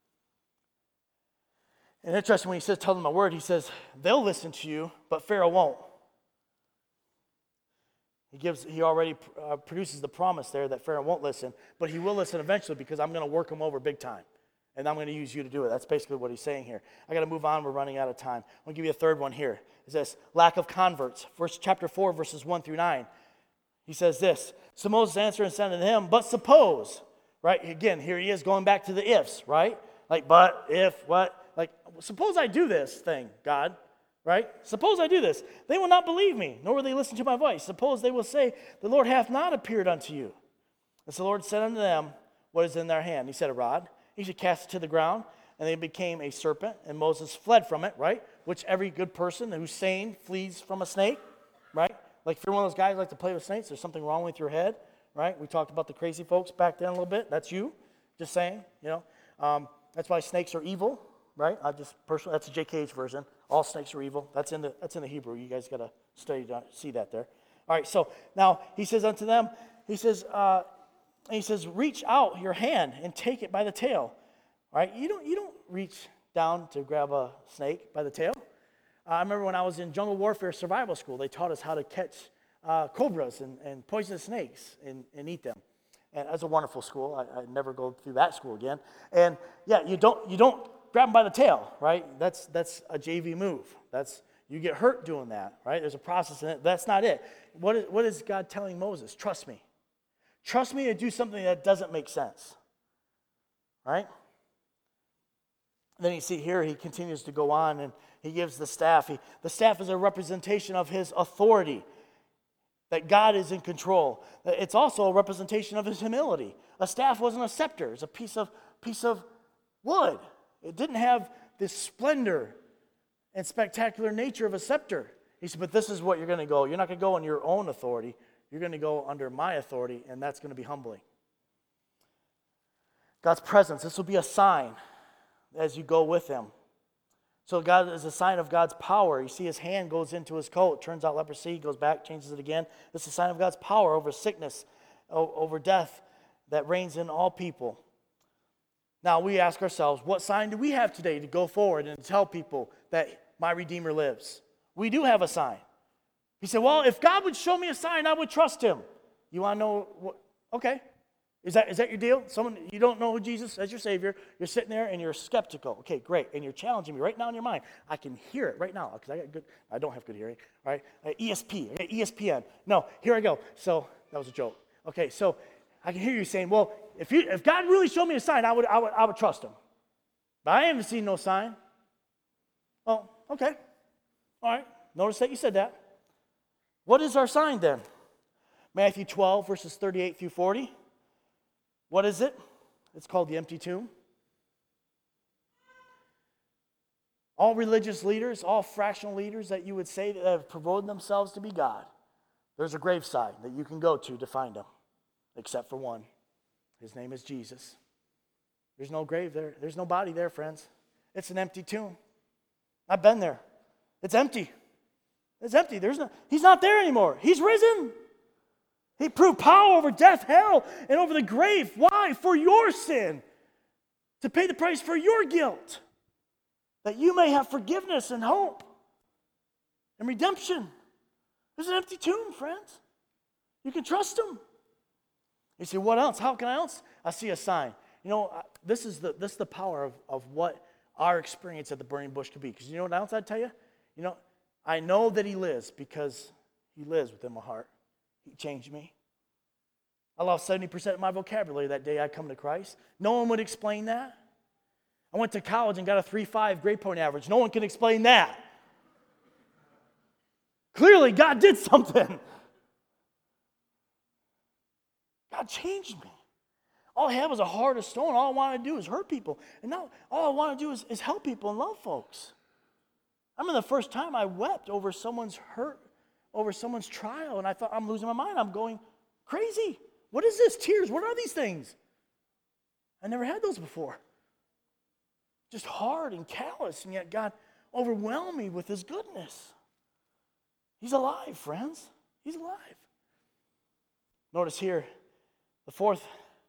A: And interesting, when He says, tell them my word, He says, they'll listen to you, but Pharaoh won't. He gives. He already uh, produces the promise there that Pharaoh won't listen, but he will listen eventually, because I'm going to work him over big time. And I'm going to use you to do it. That's basically what He's saying here. I got to move on. We're running out of time. I'm going to give you a third one here. Is this lack of converts. Verse chapter four, verses one through nine. He says this. So Moses answered and said unto him, but suppose, right? Again, here he is going back to the ifs, right? Like, but, if, what? Like, suppose I do this thing, God, right? Suppose I do this. They will not believe me, nor will they listen to my voice. Suppose they will say, the Lord hath not appeared unto you. And so the Lord said unto them, what is in their hand? He said, a rod. He should cast it to the ground, and they became a serpent, and Moses fled from it, right? Which every good person who's sane flees from a snake, right? Like if you're one of those guys who like to play with snakes, there's something wrong with your head, right? We talked about the crazy folks back then a little bit. That's you, just saying, you know. Um, that's why snakes are evil, right? I just personally, that's a J K H version. All snakes are evil. That's in the that's in the Hebrew. You guys got to study to see that there. All right, so now he says unto them, he says, uh, and he says, reach out your hand and take it by the tail. All right, you don't you don't reach down to grab a snake by the tail. Uh, I remember when I was in jungle warfare survival school, they taught us how to catch uh, cobras and, and poisonous snakes and, and eat them. And that's a wonderful school. I, I'd never go through that school again. And yeah, you don't you don't grab them by the tail, right? That's that's a J V move. That's You get hurt doing that, right? There's a process in it. That's not it. What is, what is God telling Moses? Trust me. Trust me to do something that doesn't make sense, right? Then you see here, he continues to go on, and he gives the staff. He, the staff is a representation of his authority, that God is in control. It's also a representation of his humility. A staff wasn't a scepter. It's a piece of, piece of wood. It didn't have this splendor and spectacular nature of a scepter. He said, but this is what you're going to go. You're not going to go on your own authority. You're going to go under my authority, and that's going to be humbling. God's presence. This will be a sign as you go with him. So God is a sign of God's power. You see his hand goes into his coat, turns out leprosy, goes back, changes it again. This is a sign of God's power over sickness, over death that reigns in all people. Now we ask ourselves, what sign do we have today to go forward and tell people that my Redeemer lives? We do have a sign. He said, well, if God would show me a sign, I would trust him. You want to know what? Okay. Is that is that your deal? Someone, you don't know who Jesus as your Savior. You're sitting there and you're skeptical. Okay, great. And you're challenging me right now in your mind. I can hear it right now because I got good. I don't have good hearing. All right, I got E S P. I got E S P N. No, here I go. So that was a joke. Okay, so I can hear you saying, well, if you if God really showed me a sign, I would I would I would trust him. But I haven't seen no sign. Oh, okay. All right. Notice that you said that. What is our sign then? Matthew twelve, verses thirty-eight through forty. What is it? It's called the empty tomb. All religious leaders, all fractional leaders that you would say that have promoted themselves to be God, there's a graveside that you can go to to find them, except for one. His name is Jesus. There's no grave there. There's no body there, friends. It's an empty tomb. I've been there. It's empty. It's empty. There's no, he's not there anymore. He's risen. He proved power over death, hell, and over the grave. Why? For your sin. To pay the price for your guilt. That you may have forgiveness and hope and redemption. There's an empty tomb, friends. You can trust him. You say, what else? How can I else? I see a sign. You know, this is the this is the power of, of what our experience at the burning bush could be. Because you know what else I'd tell you? You know, I know that he lives because he lives within my heart. He changed me. I lost seventy percent of my vocabulary that day I come to Christ. No one would explain that. I went to college and got a three point five grade point average. No one can explain that. Clearly, God did something. God changed me. All I had was a heart of stone. All I wanted to do is hurt people. And now all I want to do is, is help people and love folks. I remember the first time I wept over someone's hurt, over someone's trial, and I thought, I'm losing my mind. I'm going crazy. What is this? Tears. What are these things? I never had those before. Just hard and callous, and yet God overwhelmed me with his goodness. He's alive, friends. He's alive. Notice here, the fourth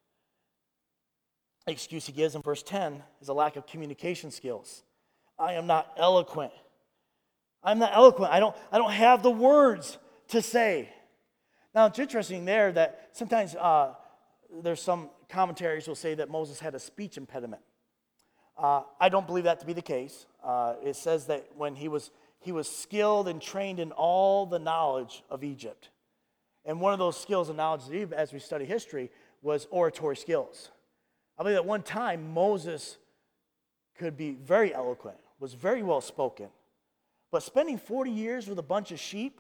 A: excuse he gives in verse ten is a lack of communication skills. I am not eloquent. I'm not eloquent. I don't, I don't have the words to say. Now, it's interesting there that sometimes uh, there's some commentaries will say that Moses had a speech impediment. Uh, I don't believe that to be the case. Uh, it says that when he was he was skilled and trained in all the knowledge of Egypt. And one of those skills and knowledge of Egypt, as we study history, was oratory skills. I believe at one time Moses could be very eloquent, was very well spoken. But spending forty years with a bunch of sheep,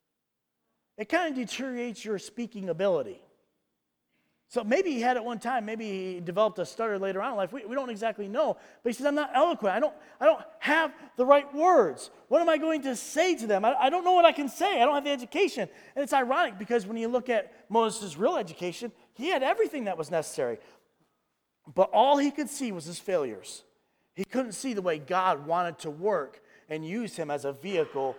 A: it kind of deteriorates your speaking ability. So maybe he had it one time, maybe he developed a stutter later on in life. We, we don't exactly know. But he says, I'm not eloquent. I don't, I don't have the right words. What am I going to say to them? I, I don't know what I can say. I don't have the education. And it's ironic because when you look at Moses' real education, he had everything that was necessary. But all he could see was his failures. He couldn't see the way God wanted to work and use him as a vehicle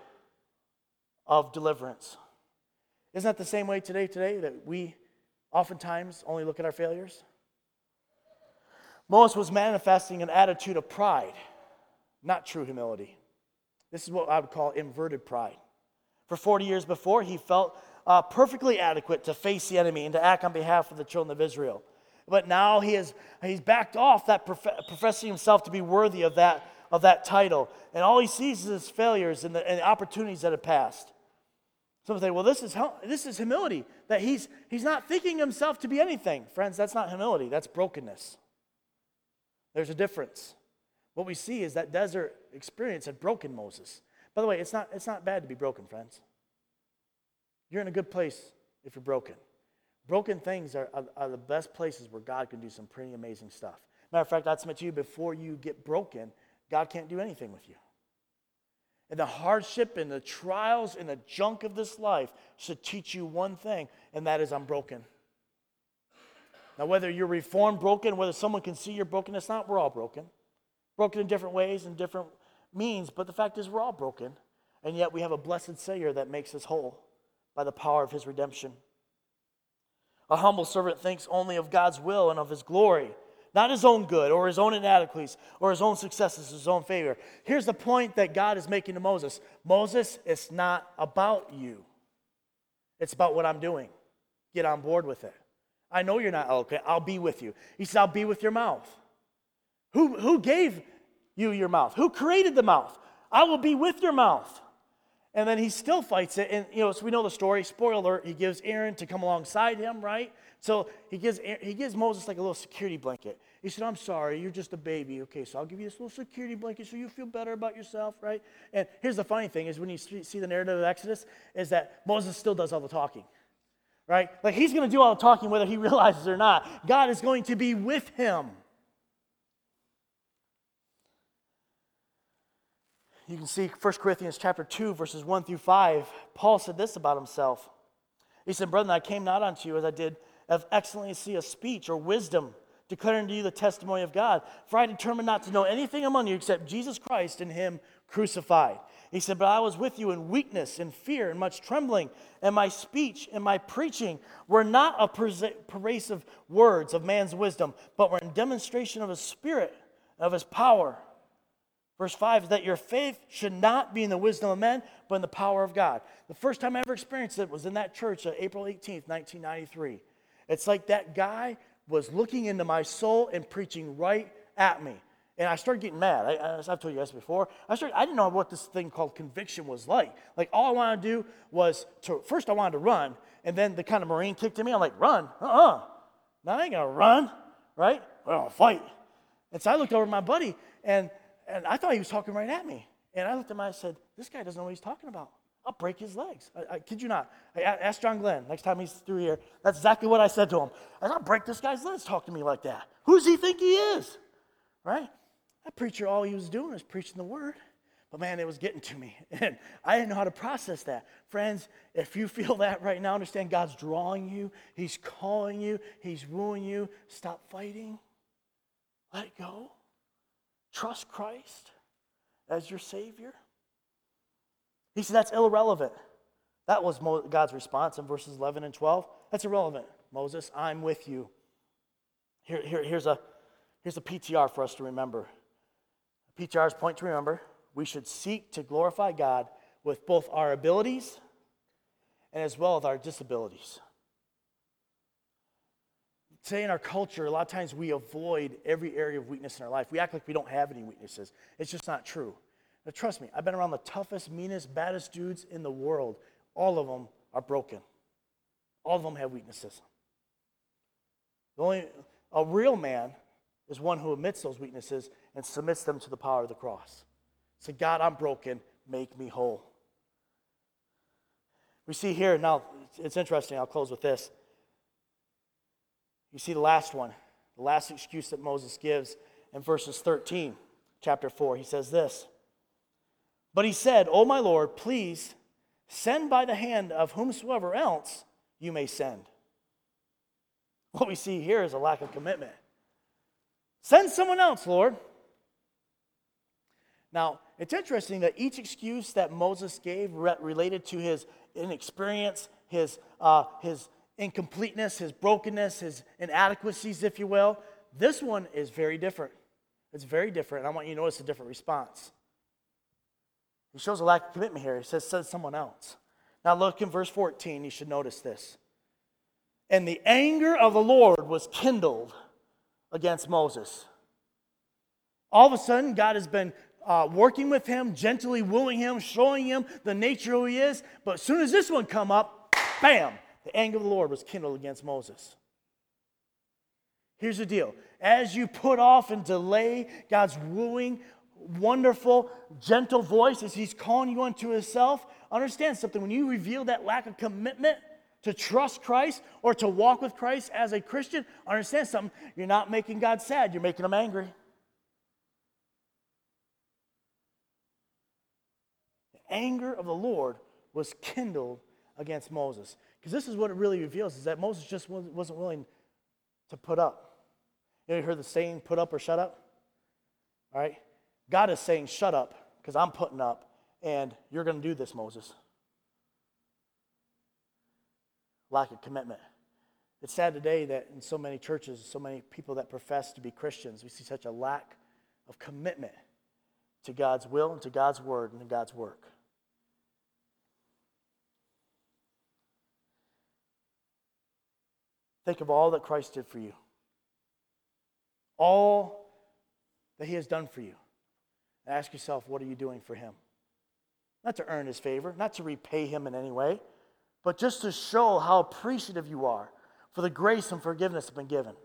A: of deliverance. Isn't that the same way today, today, that we oftentimes only look at our failures? Moses was manifesting an attitude of pride, not true humility. This is what I would call inverted pride. For forty years before, he felt uh, perfectly adequate to face the enemy and to act on behalf of the children of Israel. But now he is he's backed off that prof- professing himself to be worthy of that of that title. And all he sees is his failures and the, and the opportunities that have passed. Some say, well, this is this is humility, that he's, he's not thinking himself to be anything. Friends, that's not humility. That's brokenness. There's a difference. What we see is that desert experience had broken Moses. By the way, it's not, it's not bad to be broken, friends. You're in a good place if you're broken. Broken things are, are, are the best places where God can do some pretty amazing stuff. Matter of fact, I'd submit to you, before you get broken, God can't do anything with you. And the hardship and the trials and the junk of this life should teach you one thing, and that is I'm broken. Now, whether you're reformed broken, whether someone can see you're broken, it's not. We're all broken. Broken in different ways and different means, but the fact is we're all broken. And yet we have a blessed Savior that makes us whole by the power of his redemption. A humble servant thinks only of God's will and of his glory, not his own good or his own inadequacies or his own successes, his own favor. Here's the point that God is making to Moses. Moses, it's not about you. It's about what I'm doing. Get on board with it. I know you're not eloquent. I'll be with you. He said, I'll be with your mouth. Who, who gave you your mouth? Who created the mouth? I will be with your mouth. And then he still fights it. And, you know, so we know the story. Spoiler alert, he gives Aaron to come alongside him, right? So he gives he gives Moses like a little security blanket. He said, I'm sorry, you're just a baby. Okay, so I'll give you this little security blanket so you feel better about yourself, right? And here's the funny thing is when you see the narrative of Exodus is that Moses still does all the talking, right? Like he's going to do all the talking whether he realizes it or not. God is going to be with him. You can see First Corinthians chapter two, verses one through five. Paul said this about himself. He said, brethren, I came not unto you as I did of excellency of speech or wisdom, declaring to you the testimony of God. For I determined not to know anything among you except Jesus Christ and him crucified. He said, but I was with you in weakness and fear and much trembling, and my speech and my preaching were not of persuasive words of man's wisdom, but were in demonstration of his Spirit, of his power. Verse five is that your faith should not be in the wisdom of men, but in the power of God. The first time I ever experienced it was in that church on April eighteenth, nineteen ninety-three. It's like that guy was looking into my soul and preaching right at me. And I started getting mad. I, as I've told you guys before, I started, I didn't know what this thing called conviction was like. Like all I wanted to do was, to, first I wanted to run, and then the kind of Marine kicked in me. I'm like, run? Uh-uh. No, I ain't going to run, right? We're going to fight. And so I looked over at my buddy, and And I thought he was talking right at me. And I looked at him and I said, this guy doesn't know what he's talking about. I'll break his legs. I, I kid you not. I asked John Glenn next time he's through here. That's exactly what I said to him. I said, I'll break this guy's legs talking to me like that. Who does he think he is? Right? That preacher, all he was doing was preaching the word. But man, it was getting to me. And I didn't know how to process that. Friends, if you feel that right now, understand God's drawing you. He's calling you. He's wooing you. Stop fighting. Let it go. Trust Christ as your Savior. He said that's irrelevant. That was God's response in verses eleven and twelve. That's irrelevant. Moses, I'm with you. Here, here, here's, a, here's a P T R for us to remember. P T R's point to remember. We should seek to glorify God with both our abilities and as well as our disabilities. Today in our culture, a lot of times we avoid every area of weakness in our life. We act like we don't have any weaknesses. It's just not true. Now, trust me, I've been around the toughest, meanest, baddest dudes in the world. All of them are broken. All of them have weaknesses. The only, a real man is one who admits those weaknesses and submits them to the power of the cross. Say, God, I'm broken. Make me whole. We see here, now, it's interesting. I'll close with this. You see the last one, the last excuse that Moses gives in verses thirteen, chapter four. He says this, but he said, O my Lord, please send by the hand of whomsoever else you may send. What we see here is a lack of commitment. Send someone else, Lord. Now, it's interesting that each excuse that Moses gave re- related to his inexperience, his uh, his incompleteness, his brokenness, his inadequacies, if you will. This one is very different. It's very different. I want you to notice a different response. He shows a lack of commitment here. He says, says someone else. Now look in verse fourteen. You should notice this. And the anger of the Lord was kindled against Moses. All of a sudden, God has been uh, working with him, gently wooing him, showing him the nature of who he is. But as soon as this one come up, bam, the anger of the Lord was kindled against Moses. Here's the deal. As you put off and delay God's wooing, wonderful, gentle voice as he's calling you unto himself, understand something. When you reveal that lack of commitment to trust Christ or to walk with Christ as a Christian, understand something. You're not making God sad. You're making him angry. The anger of the Lord was kindled against Moses. Because this is what it really reveals, is that Moses just wasn't willing to put up. You ever heard the saying, put up or shut up? All right? God is saying, shut up, because I'm putting up, and you're going to do this, Moses. Lack of commitment. It's sad today that in so many churches, so many people that profess to be Christians, we see such a lack of commitment to God's will and to God's word and to God's work. Think of all that Christ did for you. All that he has done for you. And ask yourself, what are you doing for him? Not to earn his favor, not to repay him in any way, but just to show how appreciative you are for the grace and forgiveness that's been given.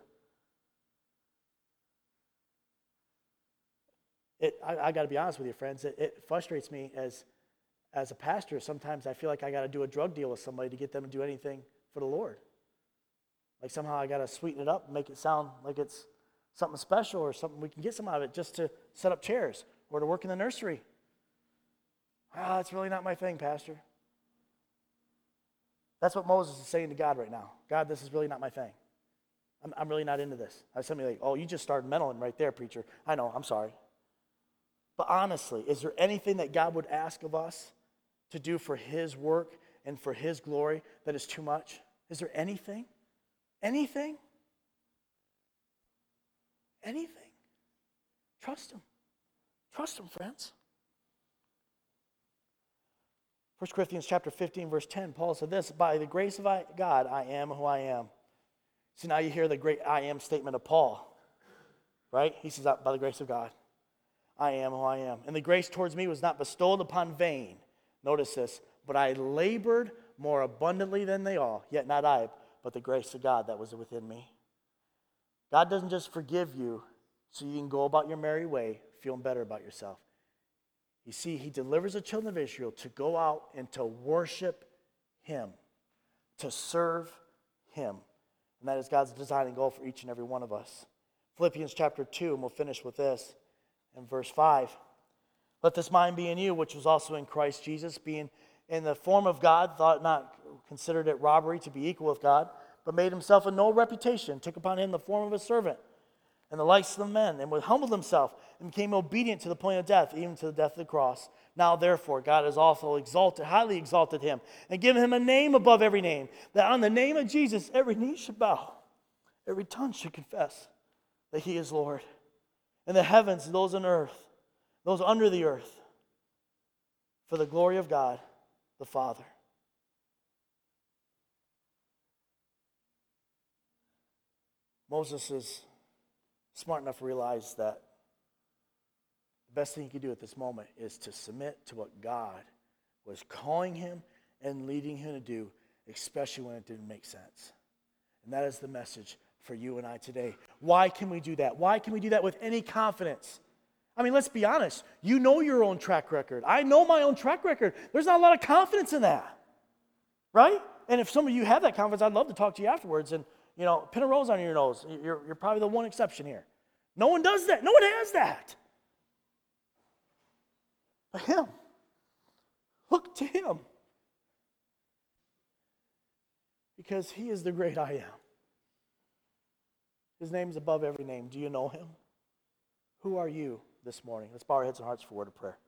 A: It, I, I got to be honest with you, friends. It, it frustrates me as, as a pastor. Sometimes I feel like I got to do a drug deal with somebody to get them to do anything for the Lord. Like somehow I got to sweeten it up and make it sound like it's something special or something we can get some out of it just to set up chairs or to work in the nursery. Ah, that's really not my thing, Pastor. That's what Moses is saying to God right now. God, this is really not my thing. I'm, I'm really not into this. I somebody like, oh, you just started meddling right there, preacher. I know, I'm sorry. But honestly, is there anything that God would ask of us to do for his work and for his glory that is too much? Is there anything? Anything? Anything? Trust him. Trust him, friends. First Corinthians chapter fifteen, verse ten, Paul said this, by the grace of God, I am who I am. So now you hear the great I am statement of Paul, right? He says, by the grace of God, I am who I am. And the grace towards me was not bestowed upon vain. Notice this, but I labored more abundantly than they all, yet not I, but the grace of God that was within me. God doesn't just forgive you so you can go about your merry way feeling better about yourself. You see, he delivers the children of Israel to go out and to worship him, to serve him. And that is God's design and goal for each and every one of us. Philippians chapter two, and we'll finish with this in verse five. Let this mind be in you, which was also in Christ Jesus, being in the form of God, thought not, considered it robbery to be equal with God, but made himself of no reputation, took upon him the form of a servant, and the likeness of men, and would humble himself, and became obedient to the point of death, even to the death of the cross. Now therefore God has also exalted, highly exalted him, and given him a name above every name, that on the name of Jesus every knee should bow, every tongue should confess that he is Lord. In the heavens, and those on earth, those under the earth, for the glory of God the Father. Moses is smart enough to realize that the best thing he could do at this moment is to submit to what God was calling him and leading him to do, especially when it didn't make sense. And that is the message for you and I today. Why can we do that? Why can we do that with any confidence? I mean, let's be honest. You know your own track record. I know my own track record. There's not a lot of confidence in that, right? And if some of you have that confidence, I'd love to talk to you afterwards and, you know, pin a rose on your nose. You're, you're probably the one exception here. No one does that. No one has that. But him. Look to him. Because he is the great I am. His name is above every name. Do you know him? Who are you this morning? Let's bow our heads and hearts for a word of prayer.